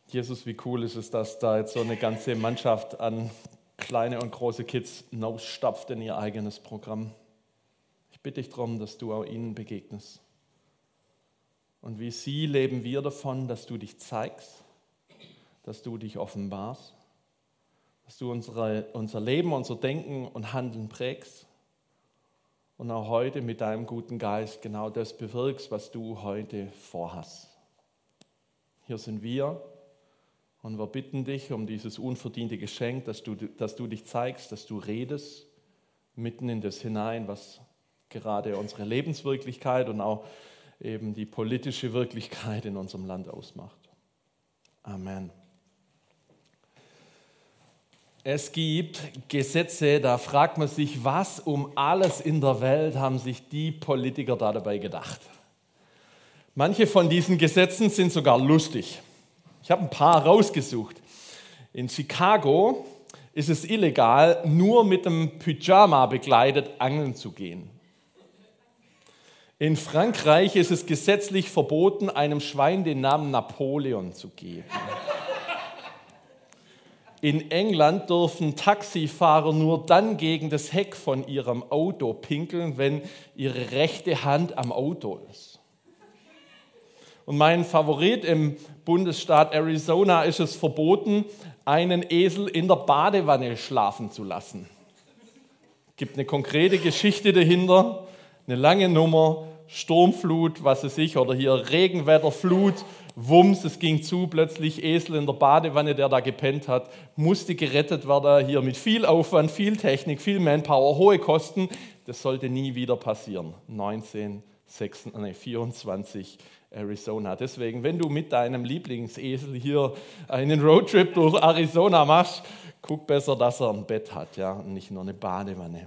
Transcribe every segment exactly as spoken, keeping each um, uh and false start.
Jesus, wie cool ist es, dass da jetzt so eine ganze Mannschaft an kleine und große Kids hinausstapft in ihr eigenes Programm. Ich bitte dich darum, dass du auch ihnen begegnest. Und wie sie leben wir davon, dass du dich zeigst, dass du dich offenbarst, dass du unsere, unser Leben, unser Denken und Handeln prägst und auch heute mit deinem guten Geist genau das bewirkst, was du heute vorhast. Hier sind wir und wir bitten dich um dieses unverdiente Geschenk, dass du, dass du dich zeigst, dass du redest mitten in das hinein, was gerade unsere Lebenswirklichkeit und auch eben die politische Wirklichkeit in unserem Land ausmacht. Amen. Es gibt Gesetze, da fragt man sich, was um alles in der Welt haben sich die Politiker da dabei gedacht. Manche von diesen Gesetzen sind sogar lustig. Ich habe ein paar rausgesucht. In Chicago ist es illegal, nur mit einem Pyjama bekleidet angeln zu gehen. In Frankreich ist es gesetzlich verboten, einem Schwein den Namen Napoleon zu geben. In England dürfen Taxifahrer nur dann gegen das Heck von ihrem Auto pinkeln, wenn ihre rechte Hand am Auto ist. Und mein Favorit im Bundesstaat Arizona ist es verboten, einen Esel in der Badewanne schlafen zu lassen. Es gibt eine konkrete Geschichte dahinter, eine lange Nummer, Sturmflut, was weiß ich, oder hier Regenwetter, Flut, Wumms, es ging zu, plötzlich Esel in der Badewanne, der da gepennt hat, musste gerettet werden, hier mit viel Aufwand, viel Technik, viel Manpower, hohe Kosten. Das sollte nie wieder passieren. neunzehnhundertvierundzwanzig Arizona. Deswegen, wenn du mit deinem Lieblingsesel hier einen Roadtrip durch Arizona machst, guck besser, dass er ein Bett hat, ja, und nicht nur eine Badewanne.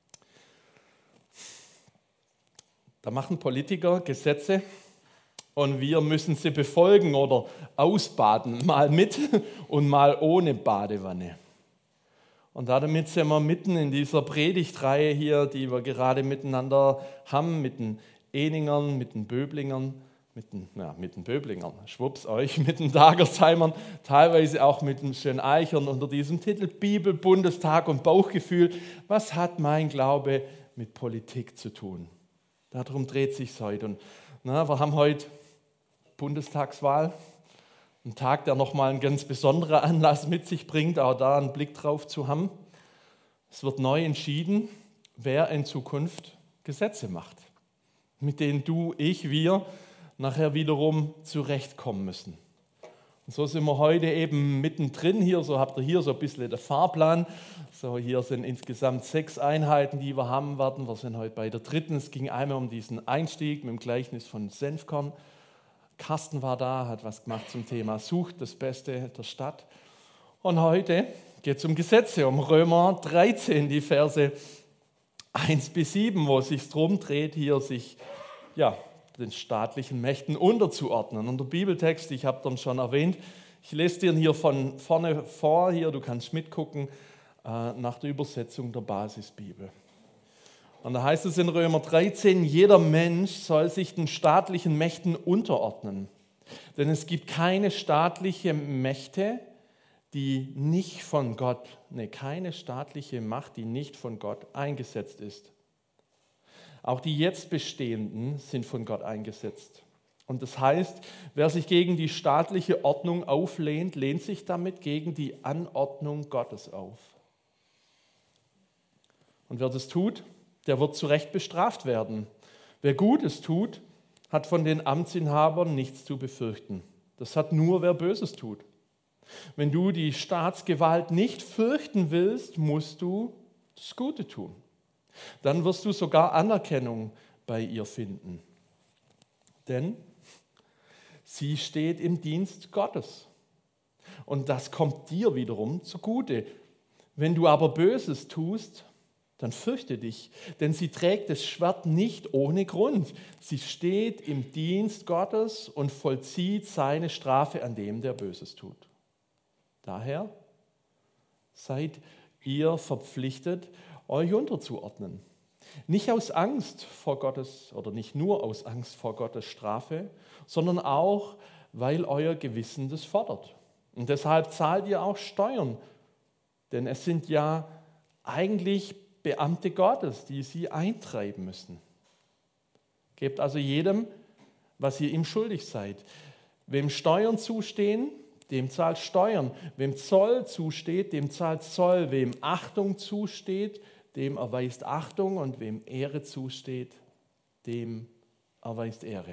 Da machen Politiker Gesetze und wir müssen sie befolgen oder ausbaden, mal mit und mal ohne Badewanne. Und damit sind wir mitten in dieser Predigtreihe hier, die wir gerade miteinander haben, mit den Eningern, mit den Böblingern, mit den, ja, mit den Böblingern, schwupps euch, mit den Dagersheimern, teilweise auch mit den Schöneichern unter diesem Titel Bibel, Bundestag und Bauchgefühl. Was hat mein Glaube mit Politik zu tun? Darum dreht sich es heute. Und, na, wir haben heute Bundestagswahl, ein Tag, der nochmal einen ganz besonderen Anlass mit sich bringt, auch da einen Blick drauf zu haben. Es wird neu entschieden, wer in Zukunft Gesetze macht, mit denen du, ich, wir nachher wiederum zurechtkommen müssen. Und so sind wir heute eben mittendrin hier, so habt ihr hier so ein bisschen den Fahrplan. So, hier sind insgesamt sechs Einheiten, die wir haben werden. Wir sind heute bei der dritten. Es ging einmal um diesen Einstieg mit dem Gleichnis von Senfkorn. Carsten war da, hat was gemacht zum Thema Sucht das Beste der Stadt. Und heute geht es um Gesetze, um Römer dreizehn, die Verse eins bis sieben, wo es sich darum dreht, hier sich ja, den staatlichen Mächten unterzuordnen. Und der Bibeltext, ich habe den schon erwähnt, ich lese dir hier von vorne vor, hier, du kannst mitgucken, äh, nach der Übersetzung der Basisbibel. Und da heißt es in Römer dreizehn, jeder Mensch soll sich den staatlichen Mächten unterordnen. Denn es gibt keine staatlichen Mächte, die nicht von Gott, ne, keine staatliche Macht, die nicht von Gott eingesetzt ist. Auch die jetzt bestehenden sind von Gott eingesetzt. Und das heißt, wer sich gegen die staatliche Ordnung auflehnt, lehnt sich damit gegen die Anordnung Gottes auf. Und wer das tut, der wird zu Recht bestraft werden. Wer Gutes tut, hat von den Amtsinhabern nichts zu befürchten. Das hat nur, wer Böses tut. Wenn du die Staatsgewalt nicht fürchten willst, musst du das Gute tun. Dann wirst du sogar Anerkennung bei ihr finden. Denn sie steht im Dienst Gottes. Und das kommt dir wiederum zugute. Wenn du aber Böses tust, dann fürchte dich, denn sie trägt das Schwert nicht ohne Grund. Sie steht im Dienst Gottes und vollzieht seine Strafe an dem, der Böses tut. Daher seid ihr verpflichtet, euch unterzuordnen. Nicht aus Angst vor Gottes, oder nicht nur aus Angst vor Gottes Strafe, sondern auch, weil euer Gewissen das fordert. Und deshalb zahlt ihr auch Steuern, denn es sind ja eigentlich Beamte Gottes, die sie eintreiben müssen. Gebt also jedem, was ihr ihm schuldig seid. Wem Steuern zustehen, dem zahlt Steuern. Wem Zoll zusteht, dem zahlt Zoll. Wem Achtung zusteht, dem erweist Achtung. Und wem Ehre zusteht, dem erweist Ehre.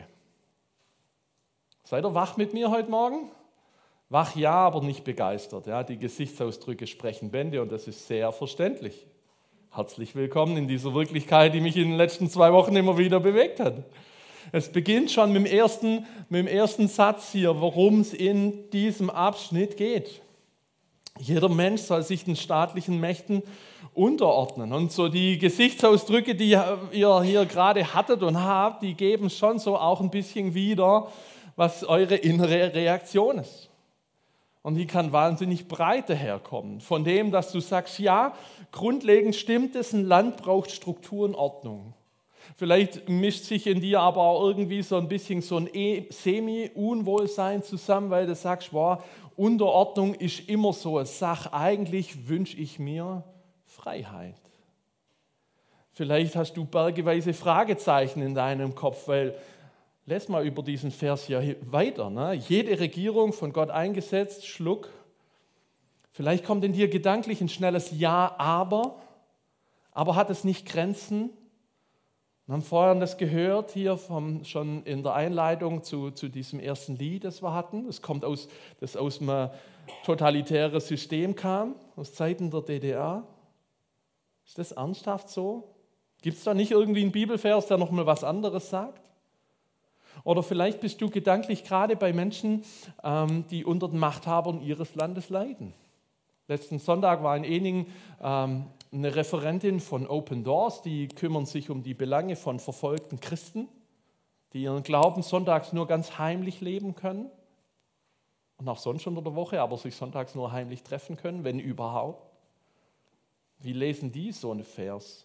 Seid ihr wach mit mir heute Morgen? Wach ja, aber nicht begeistert. Ja, die Gesichtsausdrücke sprechen Bände und das ist sehr verständlich. Herzlich willkommen in dieser Wirklichkeit, die mich in den letzten zwei Wochen immer wieder bewegt hat. Es beginnt schon mit dem ersten, mit dem ersten Satz hier, worum es in diesem Abschnitt geht. Jeder Mensch soll sich den staatlichen Mächten unterordnen. Und so die Gesichtsausdrücke, die ihr hier gerade hattet und habt, die geben schon so auch ein bisschen wieder, was eure innere Reaktion ist. Und die kann wahnsinnig breit daherkommen. Von dem, dass du sagst, ja, grundlegend stimmt es, ein Land braucht Struktur und Ordnung. Vielleicht mischt sich in dir aber auch irgendwie so ein bisschen so ein Semi-Unwohlsein zusammen, weil du sagst, wow, Unterordnung ist immer so eine Sache. Eigentlich wünsche ich mir Freiheit. Vielleicht hast du bergeweise Fragezeichen in deinem Kopf, weil, les mal über diesen Vers hier weiter. Ne? Jede Regierung von Gott eingesetzt, Schluck. Vielleicht kommt in dir gedanklich ein schnelles Ja, aber. Aber hat es nicht Grenzen? Wir haben vorher das gehört, hier vom, schon in der Einleitung zu, zu diesem ersten Lied, das wir hatten. Das kommt aus, das aus einem totalitären System kam, aus Zeiten der D D R. Ist das ernsthaft so? Gibt es da nicht irgendwie einen Bibelvers, der nochmal was anderes sagt? Oder vielleicht bist du gedanklich gerade bei Menschen, ähm, die unter den Machthabern ihres Landes leiden. Letzten Sonntag war in Eningen ähm, eine Referentin von Open Doors, die kümmern sich um die Belange von verfolgten Christen, die ihren Glauben sonntags nur ganz heimlich leben können und auch sonst unter der Woche, aber sich sonntags nur heimlich treffen können, wenn überhaupt. Wie lesen die so einen Vers?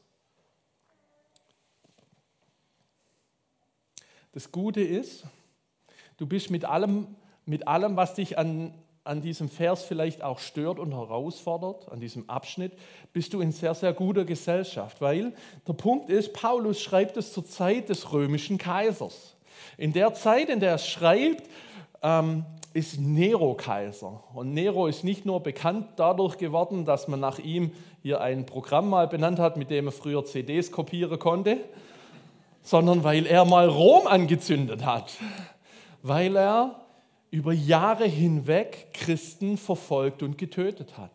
Das Gute ist, du bist mit allem, mit allem, was dich an, an diesem Vers vielleicht auch stört und herausfordert, an diesem Abschnitt, bist du in sehr, sehr guter Gesellschaft. Weil der Punkt ist, Paulus schreibt es zur Zeit des römischen Kaisers. In der Zeit, in der er schreibt, ähm, ist Nero Kaiser. Und Nero ist nicht nur bekannt dadurch geworden, dass man nach ihm hier ein Programm mal benannt hat, mit dem er früher C Ds kopieren konnte, sondern weil er mal Rom angezündet hat, weil er über Jahre hinweg Christen verfolgt und getötet hat.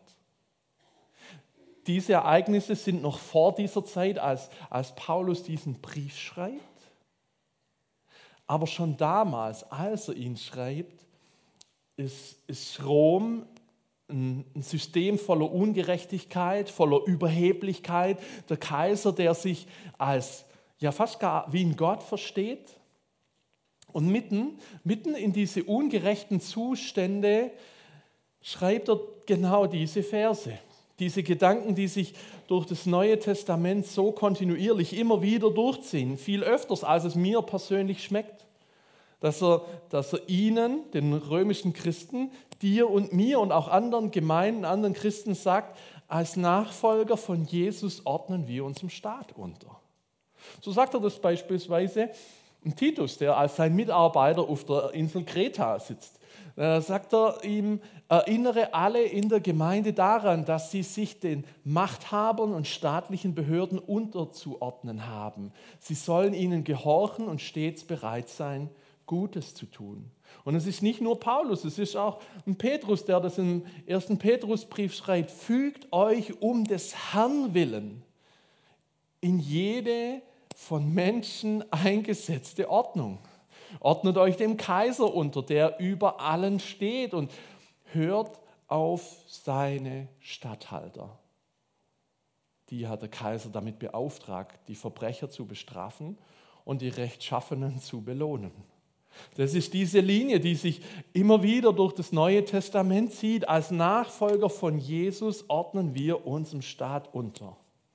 Diese Ereignisse sind noch vor dieser Zeit, als, als Paulus diesen Brief schreibt. Aber schon damals, als er ihn schreibt, ist, ist Rom ein System voller Ungerechtigkeit, voller Überheblichkeit. Der Kaiser, der sich als ja fast gar wie ein Gott versteht. Und mitten, mitten in diese ungerechten Zustände schreibt er genau diese Verse. Diese Gedanken, die sich durch das Neue Testament so kontinuierlich immer wieder durchziehen. Viel öfters, als es mir persönlich schmeckt. Dass er, dass er ihnen, den römischen Christen, dir und mir und auch anderen Gemeinden, anderen Christen sagt, als Nachfolger von Jesus ordnen wir uns im Staat unter. So sagt er das beispielsweise Titus, der als sein Mitarbeiter auf der Insel Kreta sitzt. Da sagt er ihm, erinnere alle in der Gemeinde daran, dass sie sich den Machthabern und staatlichen Behörden unterzuordnen haben. Sie sollen ihnen gehorchen und stets bereit sein, Gutes zu tun. Und es ist nicht nur Paulus, es ist auch ein Petrus, der das im ersten Petrusbrief schreibt. Fügt euch um des Herrn willen in jede von Menschen eingesetzte Ordnung. Ordnet euch dem Kaiser unter, der über allen steht, und hört auf seine Statthalter. Die hat der Kaiser damit beauftragt, die Verbrecher zu bestrafen und die Rechtschaffenen zu belohnen. Das ist diese Linie, die sich immer wieder durch das Neue Testament zieht. Als Nachfolger von Jesus ordnen wir uns im Staat unter.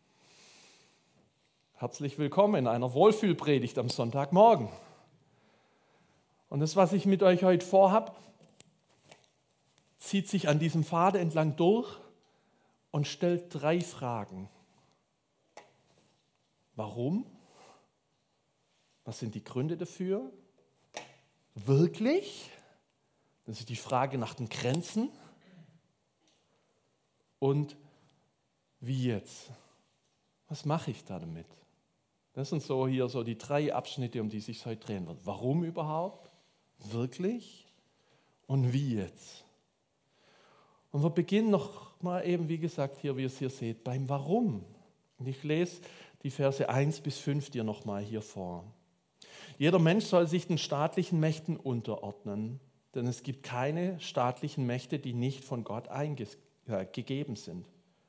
Herzlich willkommen in einer Wohlfühlpredigt am Sonntagmorgen. Und das, was ich mit euch heute vorhab, zieht sich an diesem Pfad entlang durch und stellt drei Fragen. Warum? Was sind die Gründe dafür? Wirklich? Das ist die Frage nach den Grenzen. Und wie jetzt? Was mache ich da damit? Das sind so hier so die drei Abschnitte, um die es sich heute drehen wird. Warum überhaupt? Wirklich? Und wie jetzt? Und wir beginnen noch mal eben, wie gesagt, hier, wie ihr es hier seht, beim Warum. Und ich lese die Verse eins bis fünf dir noch mal hier vor. Jeder Mensch soll sich den staatlichen Mächten unterordnen, denn es gibt keine staatlichen Mächte, die nicht von Gott eingegeben sind.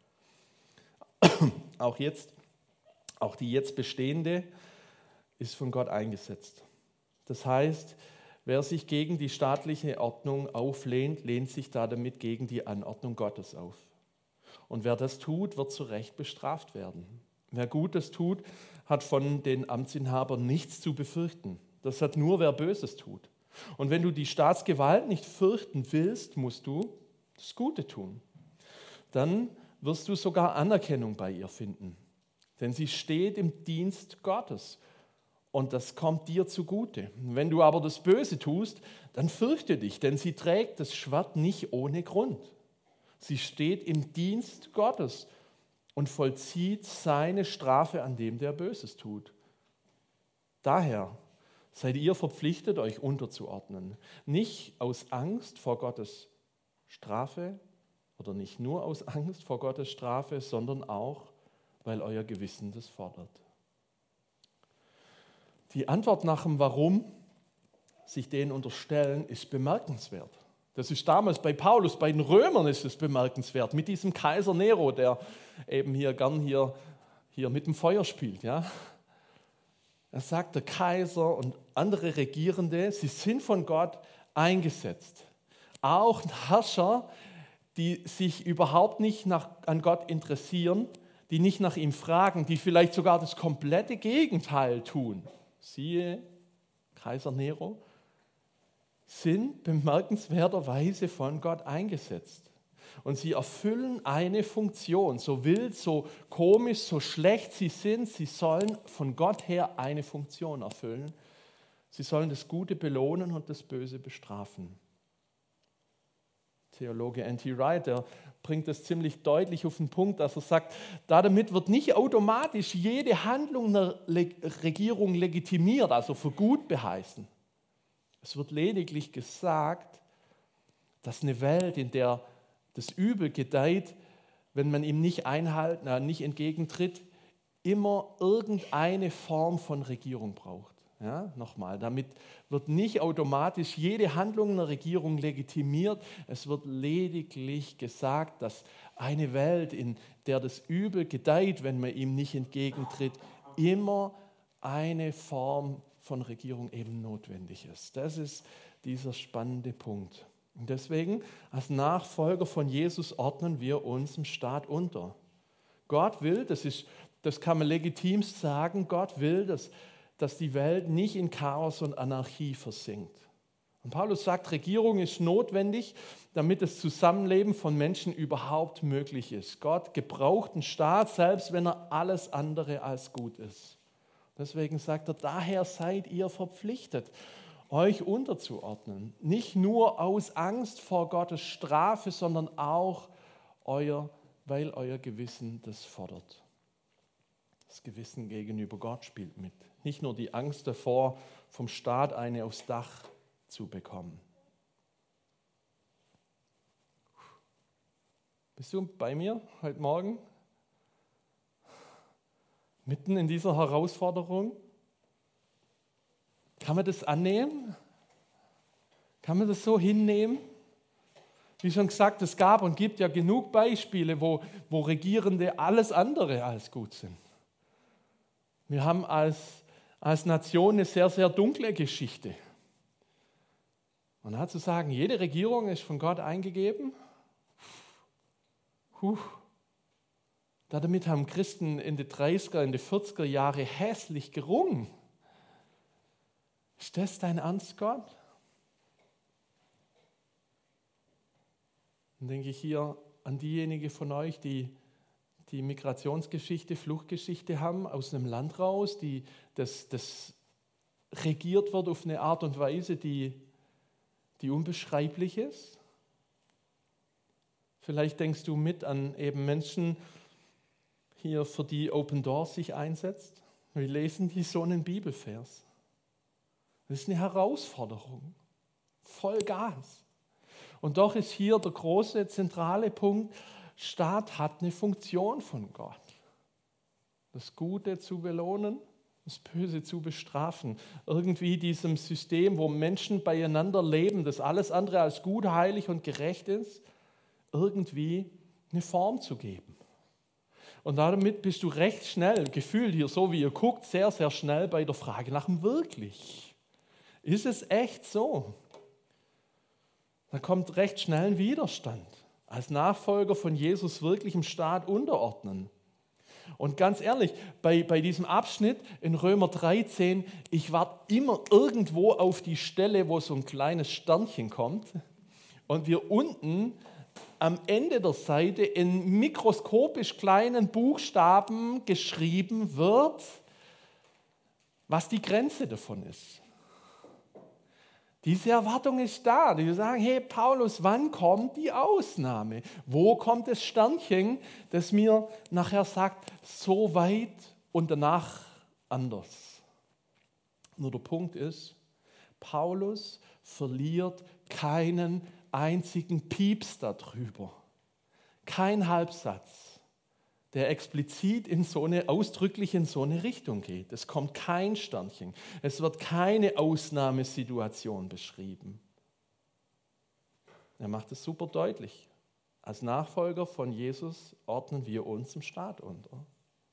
Auch jetzt, auch die jetzt bestehende ist von Gott eingesetzt. Das heißt, wer sich gegen die staatliche Ordnung auflehnt, lehnt sich damit gegen die Anordnung Gottes auf. Und wer das tut, wird zu Recht bestraft werden. Wer Gutes tut, hat von den Amtsinhabern nichts zu befürchten. Das hat nur, wer Böses tut. Und wenn du die Staatsgewalt nicht fürchten willst, musst du das Gute tun. Dann wirst du sogar Anerkennung bei ihr finden. Denn sie steht im Dienst Gottes und das kommt dir zugute. Wenn du aber das Böse tust, dann fürchte dich, denn sie trägt das Schwert nicht ohne Grund. Sie steht im Dienst Gottes und vollzieht seine Strafe an dem, der Böses tut. Daher seid ihr verpflichtet, euch unterzuordnen. Nicht aus Angst vor Gottes Strafe oder nicht nur aus Angst vor Gottes Strafe, sondern auch, weil euer Gewissen das fordert. Die Antwort nach dem Warum sich denen unterstellen, ist bemerkenswert. Das ist damals bei Paulus, bei den Römern ist es bemerkenswert, mit diesem Kaiser Nero, der eben hier gern hier, hier mit dem Feuer spielt. Ja? Er sagt, der Kaiser und andere Regierende, sie sind von Gott eingesetzt. Auch Herrscher, die sich überhaupt nicht nach, an Gott interessieren, die nicht nach ihm fragen, die vielleicht sogar das komplette Gegenteil tun. Siehe Kaiser Nero, sind bemerkenswerterweise von Gott eingesetzt. Und sie erfüllen eine Funktion, so wild, so komisch, so schlecht sie sind, sie sollen von Gott her eine Funktion erfüllen. Sie sollen das Gute belohnen und das Böse bestrafen. Theologe N T Wright, der bringt das ziemlich deutlich auf den Punkt, dass er sagt, damit wird nicht automatisch jede Handlung einer Regierung legitimiert, also für gut beheißen. Es wird lediglich gesagt, dass eine Welt, in der das Übel gedeiht, wenn man ihm nicht einhalten, äh, nicht entgegentritt, immer irgendeine Form von Regierung braucht. Ja, nochmal, damit wird nicht automatisch jede Handlung einer Regierung legitimiert. Es wird lediglich gesagt, dass eine Welt, in der das Übel gedeiht, wenn man ihm nicht entgegentritt, immer eine Form von Regierung eben notwendig ist. Das ist dieser spannende Punkt. Und deswegen, als Nachfolger von Jesus, ordnen wir uns im Staat unter. Gott will, das ist, das kann man legitim sagen, Gott will, dass, dass die Welt nicht in Chaos und Anarchie versinkt. Und Paulus sagt, Regierung ist notwendig, damit das Zusammenleben von Menschen überhaupt möglich ist. Gott gebraucht einen Staat, selbst wenn er alles andere als gut ist. Deswegen sagt er, daher seid ihr verpflichtet, euch unterzuordnen. Nicht nur aus Angst vor Gottes Strafe, sondern auch, euer, weil euer Gewissen das fordert. Das Gewissen gegenüber Gott spielt mit. Nicht nur die Angst davor, vom Staat eine aufs Dach zu bekommen. Bist du bei mir heute Morgen? Mitten in dieser Herausforderung? Kann man das annehmen? Kann man das so hinnehmen? Wie schon gesagt, es gab und gibt ja genug Beispiele, wo, wo Regierende alles andere als gut sind. Wir haben als, als Nation eine sehr, sehr dunkle Geschichte. Und da zu sagen, jede Regierung ist von Gott eingegeben, puh. Damit haben Christen in den dreißiger, in den vierziger Jahre hässlich gerungen. Ist das dein Ernst, Gott? Dann denke ich hier an diejenigen von euch, die die Migrationsgeschichte, Fluchtgeschichte haben, aus einem Land raus, die das, das regiert wird auf eine Art und Weise, die, die unbeschreiblich ist. Vielleicht denkst du mit an eben Menschen hier, für die Open Doors sich einsetzt. Wir lesen die so einen Bibelvers. Das ist eine Herausforderung. Voll Gas. Und doch ist hier der große, zentrale Punkt, Staat hat eine Funktion von Gott. Das Gute zu belohnen, das Böse zu bestrafen. Irgendwie diesem System, wo Menschen beieinander leben, das alles andere als gut, heilig und gerecht ist, irgendwie eine Form zu geben. Und damit bist du recht schnell, gefühlt hier, so wie ihr guckt, sehr, sehr schnell bei der Frage nach dem Wirklich. Ist es echt so? Da kommt recht schnell ein Widerstand. Als Nachfolger von Jesus wirklich im Staat unterordnen. Und ganz ehrlich, bei, bei diesem Abschnitt in Römer dreizehn, ich warte immer irgendwo auf die Stelle, wo so ein kleines Sternchen kommt und wir unten am Ende der Seite in mikroskopisch kleinen Buchstaben geschrieben wird, was die Grenze davon ist. Diese Erwartung ist da. Die sagen, hey Paulus, wann kommt die Ausnahme? Wo kommt das Sternchen, das mir nachher sagt, so weit und danach anders? Nur der Punkt ist, Paulus verliert keinen einzigen Pieps darüber. Kein Halbsatz, der explizit in so eine, ausdrücklich in so eine Richtung geht. Es kommt kein Sternchen. Es wird keine Ausnahmesituation beschrieben. Er macht es super deutlich. Als Nachfolger von Jesus ordnen wir uns im Staat unter.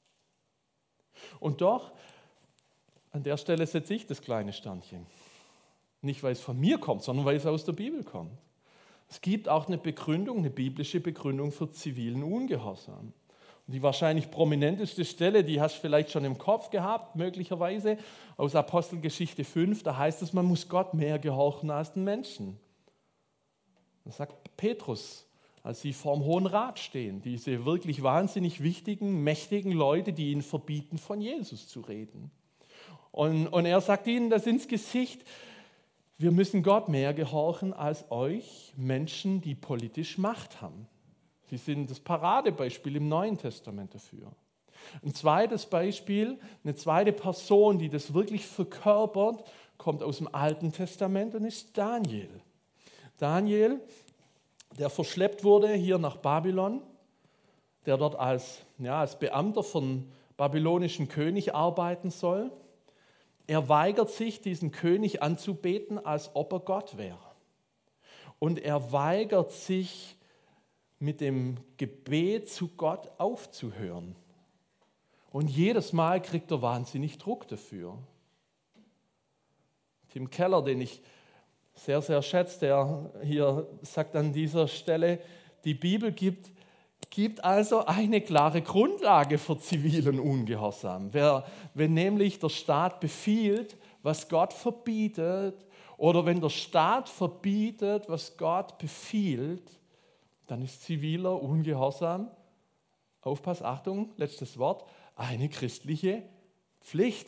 Und doch, an der Stelle setze ich das kleine Sternchen. Nicht, weil es von mir kommt, sondern weil es aus der Bibel kommt. Es gibt auch eine Begründung, eine biblische Begründung für zivilen Ungehorsam. Und die wahrscheinlich prominenteste Stelle, die hast du vielleicht schon im Kopf gehabt, möglicherweise, aus Apostelgeschichte fünf, da heißt es, man muss Gott mehr gehorchen als den Menschen. Das sagt Petrus, als sie vor dem Hohen Rat stehen, diese wirklich wahnsinnig wichtigen, mächtigen Leute, die ihnen verbieten, von Jesus zu reden. Und, und er sagt ihnen das ins Gesicht, wir müssen Gott mehr gehorchen als euch Menschen, die politisch Macht haben. Sie sind das Paradebeispiel im Neuen Testament dafür. Ein zweites Beispiel, eine zweite Person, die das wirklich verkörpert, kommt aus dem Alten Testament und ist Daniel. Daniel, der verschleppt wurde hier nach Babylon, der dort als, ja, als Beamter von babylonischen König arbeiten soll. Er weigert sich, diesen König anzubeten, als ob er Gott wäre. Und er weigert sich, mit dem Gebet zu Gott aufzuhören. Und jedes Mal kriegt er wahnsinnig Druck dafür. Tim Keller, den ich sehr, sehr schätze, der hier sagt an dieser Stelle, die Bibel gibt, gibt also eine klare Grundlage für zivilen Ungehorsam. Wer, wenn nämlich der Staat befiehlt, was Gott verbietet, oder wenn der Staat verbietet, was Gott befiehlt, dann ist ziviler Ungehorsam, Aufpass, Achtung, letztes Wort, eine christliche Pflicht.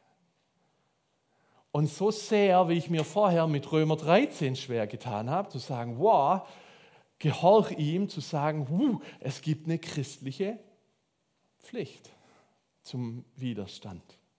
Und so sehr, wie ich mir vorher mit Römer dreizehn schwer getan habe, zu sagen, wow, gehorch ihm, zu sagen, uh, es gibt eine christliche Pflicht zum Widerstand.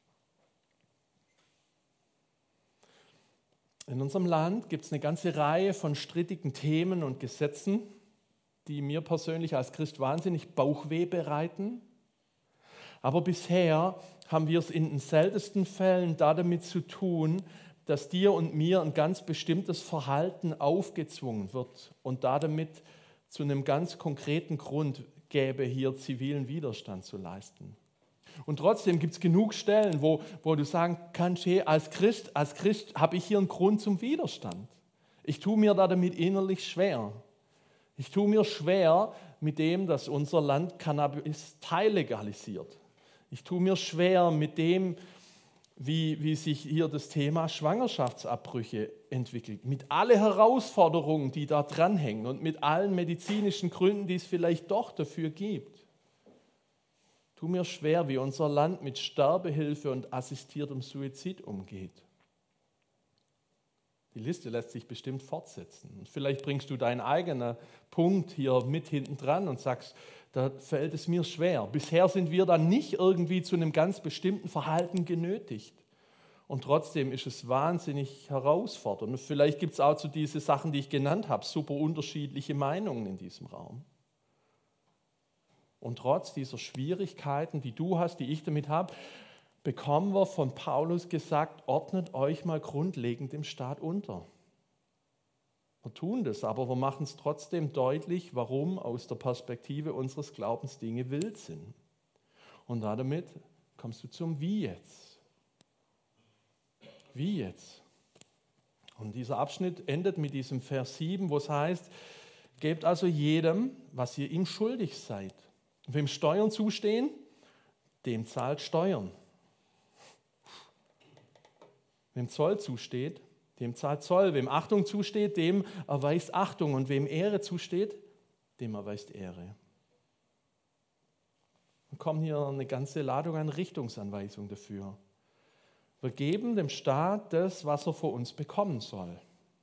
In unserem Land gibt es eine ganze Reihe von strittigen Themen und Gesetzen, die mir persönlich als Christ wahnsinnig Bauchweh bereiten. Aber bisher haben wir es in den seltensten Fällen damit zu tun, dass dir und mir ein ganz bestimmtes Verhalten aufgezwungen wird und damit zu einem ganz konkreten Grund gäbe, hier zivilen Widerstand zu leisten. Und trotzdem gibt es genug Stellen, wo, wo du sagen kannst, hey, als Christ, als Christ habe ich hier einen Grund zum Widerstand. Ich tue mir da damit innerlich schwer. Ich tue mir schwer mit dem, dass unser Land Cannabis teillegalisiert. Ich tue mir schwer mit dem, wie, wie sich hier das Thema Schwangerschaftsabbrüche entwickelt, mit allen Herausforderungen, die da dranhängen und mit allen medizinischen Gründen, die es vielleicht doch dafür gibt. Tu mir schwer, wie unser Land mit Sterbehilfe und assistiertem Suizid umgeht. Die Liste lässt sich bestimmt fortsetzen. Und vielleicht bringst du deinen eigenen Punkt hier mit hinten dran und sagst, da fällt es mir schwer. Bisher sind wir dann nicht irgendwie zu einem ganz bestimmten Verhalten genötigt. Und trotzdem ist es wahnsinnig herausfordernd. Und vielleicht gibt es auch zu diesen Sachen, die ich genannt habe, super unterschiedliche Meinungen in diesem Raum. Und trotz dieser Schwierigkeiten, die du hast, die ich damit habe, bekommen wir von Paulus gesagt, ordnet euch mal grundlegend dem Staat unter. Wir tun das, aber wir machen es trotzdem deutlich, warum aus der Perspektive unseres Glaubens Dinge wild sind. Und damit kommst du zum Wie jetzt. Wie jetzt? Und dieser Abschnitt endet mit diesem Vers sieben, wo es heißt, gebt also jedem, was ihr ihm schuldig seid. Wem Steuern zustehen, dem zahlt Steuern. Wem Zoll zusteht, dem zahlt Zoll. Wem Achtung zusteht, dem erweist Achtung. Und wem Ehre zusteht, dem erweist Ehre. Wir kommen hier eine ganze Ladung an Richtungsanweisungen dafür. Wir geben dem Staat das, was er für uns bekommen soll.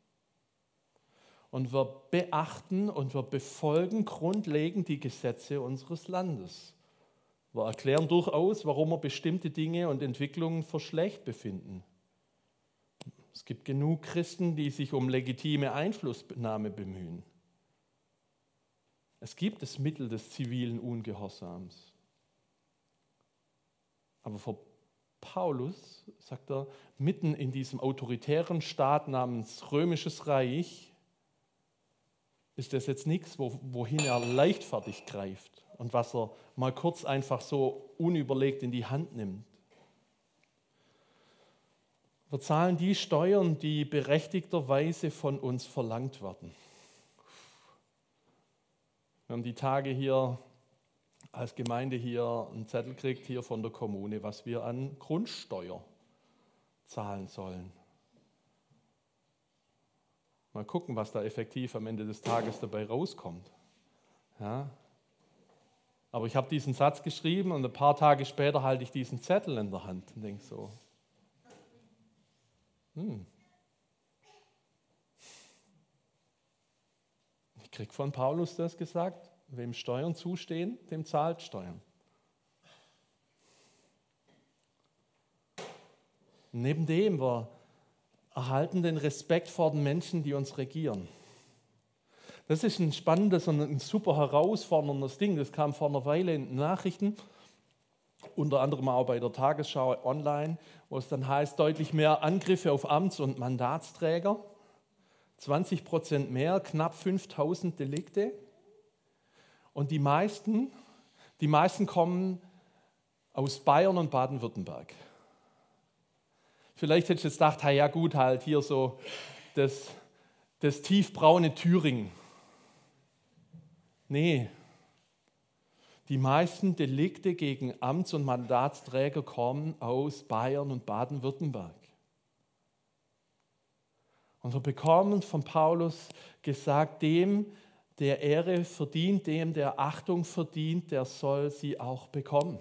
Und wir beachten und wir befolgen grundlegend die Gesetze unseres Landes. Wir erklären durchaus, warum wir bestimmte Dinge und Entwicklungen für schlecht befinden. Es gibt genug Christen, die sich um legitime Einflussnahme bemühen. Es gibt das Mittel des zivilen Ungehorsams. Aber für Paulus, sagt er, mitten in diesem autoritären Staat namens Römisches Reich, ist das jetzt nichts, wohin er leichtfertig greift und was er mal kurz einfach so unüberlegt in die Hand nimmt. Wir zahlen die Steuern, die berechtigterweise von uns verlangt werden. Wir haben die Tage hier als Gemeinde hier einen Zettel gekriegt hier von der Kommune, was wir an Grundsteuer zahlen sollen. Mal gucken, was da effektiv am Ende des Tages dabei rauskommt. Ja. Aber ich habe diesen Satz geschrieben und ein paar Tage später halte ich diesen Zettel in der Hand und denke so, hm. Ich kriege von Paulus das gesagt, wem Steuern zustehen, dem zahlt Steuern. Neben dem, wir erhalten den Respekt vor den Menschen, die uns regieren. Das ist ein spannendes und ein super herausforderndes Ding. Das kam vor einer Weile in den Nachrichten, unter anderem auch bei der Tagesschau online, wo es dann heißt, deutlich mehr Angriffe auf Amts- und Mandatsträger, zwanzig Prozent mehr, knapp fünftausend Delikte. Und die meisten, die meisten kommen aus Bayern und Baden-Württemberg. Vielleicht hättest du jetzt gedacht, ja gut, halt hier so das, das tiefbraune Thüringen. Nee, die meisten Delikte gegen Amts- und Mandatsträger kommen aus Bayern und Baden-Württemberg. Und wir bekommen von Paulus gesagt, dem, der Ehre verdient, dem, der Achtung verdient, der soll sie auch bekommen.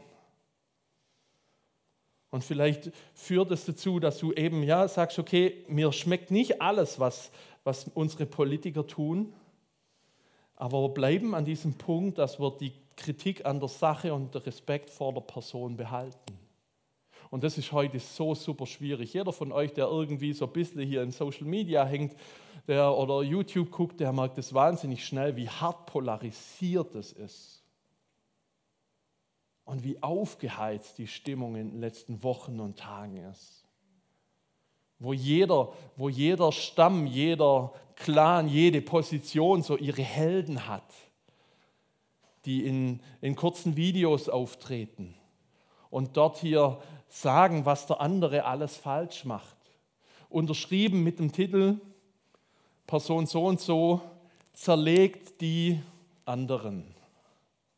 Und vielleicht führt es dazu, dass du eben ja sagst, okay, mir schmeckt nicht alles, was, was unsere Politiker tun, aber wir bleiben an diesem Punkt, dass wir die Kritik an der Sache und den Respekt vor der Person behalten. Und das ist heute so super schwierig. Jeder von euch, der irgendwie so ein bisschen hier in Social Media hängt der, oder YouTube guckt, der merkt das wahnsinnig schnell, wie hart polarisiert es ist. Und wie aufgeheizt die Stimmung in den letzten Wochen und Tagen ist. Wo jeder, wo jeder Stamm, jeder Clan, jede Position so ihre Helden hat, die in, in kurzen Videos auftreten und dort hier sagen, was der andere alles falsch macht. Unterschrieben mit dem Titel Person so und so zerlegt die anderen.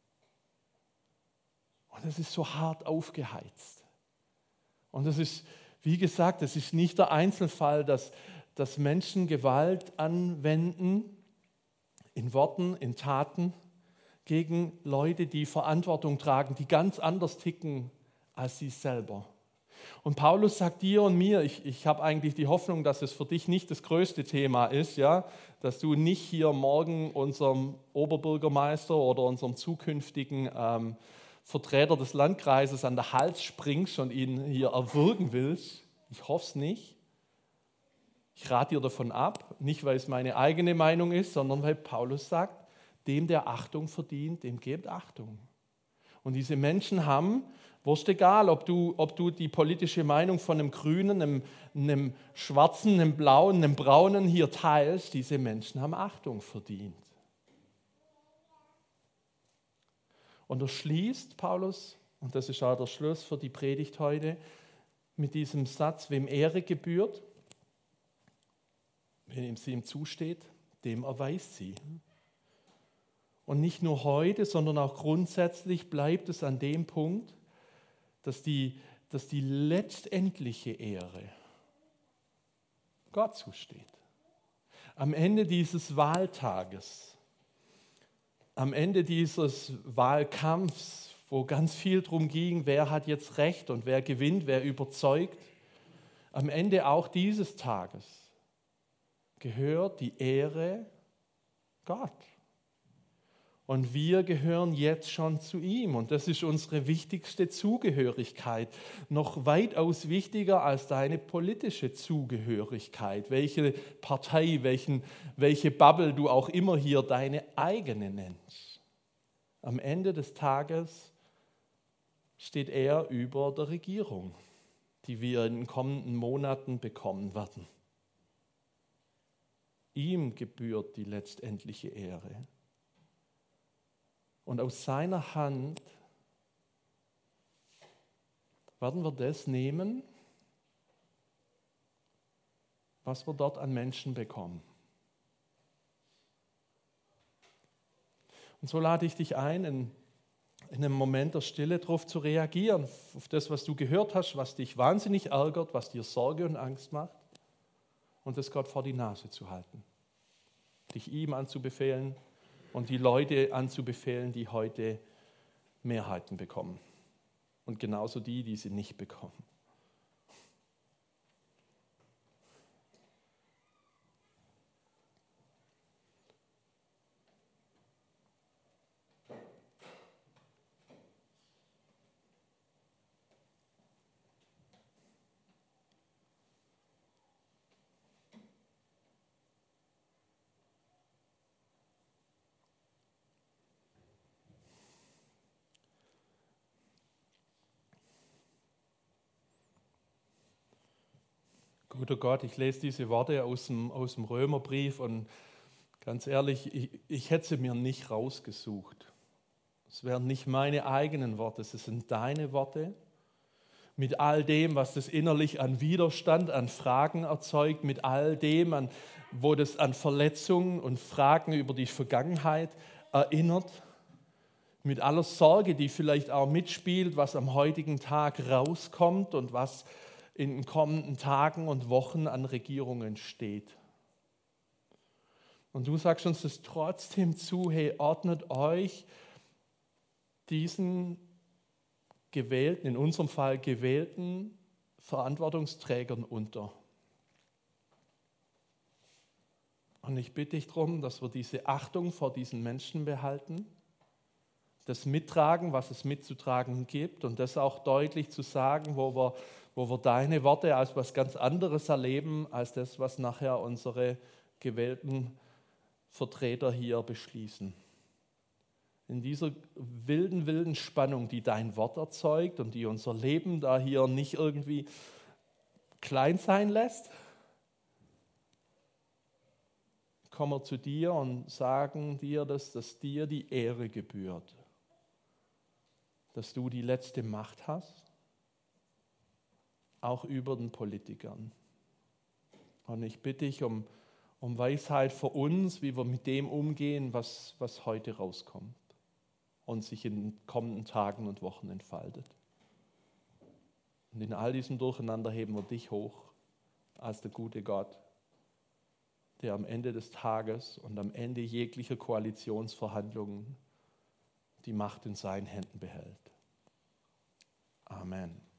Und das ist so hart aufgeheizt. Und das ist, Wie gesagt, es ist nicht der Einzelfall, dass, dass Menschen Gewalt anwenden, in Worten, in Taten, gegen Leute, die Verantwortung tragen, die ganz anders ticken als sie selber. Und Paulus sagt dir und mir, ich, ich habe eigentlich die Hoffnung, dass es für dich nicht das größte Thema ist, ja, dass du nicht hier morgen unserem Oberbürgermeister oder unserem zukünftigen ähm, Vertreter des Landkreises an den Hals springst und ihn hier erwürgen willst. Ich hoffe es nicht. Ich rate dir davon ab, nicht weil es meine eigene Meinung ist, sondern weil Paulus sagt, dem, der Achtung verdient, dem gebt Achtung. Und diese Menschen haben, wurscht egal, ob du, ob du die politische Meinung von einem Grünen, einem, einem Schwarzen, einem Blauen, einem Braunen hier teilst, diese Menschen haben Achtung verdient. Und er schließt, Paulus, und das ist auch der Schluss für die Predigt heute, mit diesem Satz, wem Ehre gebührt, wem sie ihm zusteht, dem erweist sie. Und nicht nur heute, sondern auch grundsätzlich bleibt es an dem Punkt, dass die, dass die letztendliche Ehre Gott zusteht. Am Ende dieses Wahltages, am Ende dieses Wahlkampfs, wo ganz viel darum ging, wer hat jetzt Recht und wer gewinnt, wer überzeugt, am Ende auch dieses Tages gehört die Ehre Gott. Und wir gehören jetzt schon zu ihm. Und das ist unsere wichtigste Zugehörigkeit. Noch weitaus wichtiger als deine politische Zugehörigkeit. Welche Partei, welchen, welche Bubble du auch immer hier deine eigene nennst. Am Ende des Tages steht er über der Regierung, die wir in den kommenden Monaten bekommen werden. Ihm gebührt die letztendliche Ehre. Und aus seiner Hand werden wir das nehmen, was wir dort an Menschen bekommen. Und so lade ich dich ein, in, in einem Moment der Stille darauf zu reagieren, auf das, was du gehört hast, was dich wahnsinnig ärgert, was dir Sorge und Angst macht, und das Gott vor die Nase zu halten, dich ihm anzubefehlen, und die Leute anzubefehlen, die heute Mehrheiten bekommen. Und genauso die, die sie nicht bekommen. Guter Gott, ich lese diese Worte aus dem, aus dem Römerbrief und ganz ehrlich, ich, ich hätte sie mir nicht rausgesucht. Es wären nicht meine eigenen Worte, es sind deine Worte. Mit all dem, was das innerlich an Widerstand, an Fragen erzeugt, mit all dem, an, wo das an Verletzungen und Fragen über die Vergangenheit erinnert, mit aller Sorge, die vielleicht auch mitspielt, was am heutigen Tag rauskommt und was in den kommenden Tagen und Wochen an Regierungen steht. Und du sagst uns das trotzdem zu, hey, ordnet euch diesen gewählten, in unserem Fall gewählten Verantwortungsträgern unter. Und ich bitte dich darum, dass wir diese Achtung vor diesen Menschen behalten, das mittragen, was es mitzutragen gibt, und das auch deutlich zu sagen, wo wir, wo wir deine Worte als was ganz anderes erleben, als das, was nachher unsere gewählten Vertreter hier beschließen. In dieser wilden, wilden Spannung, die dein Wort erzeugt und die unser Leben da hier nicht irgendwie klein sein lässt, kommen wir zu dir und sagen dir, dass, dass dir die Ehre gebührt, dass du die letzte Macht hast, auch über den Politikern. Und ich bitte dich um, um Weisheit für uns, wie wir mit dem umgehen, was, was heute rauskommt und sich in den kommenden Tagen und Wochen entfaltet. Und in all diesem Durcheinander heben wir dich hoch als der gute Gott, der am Ende des Tages und am Ende jeglicher Koalitionsverhandlungen die Macht in seinen Händen behält. Amen.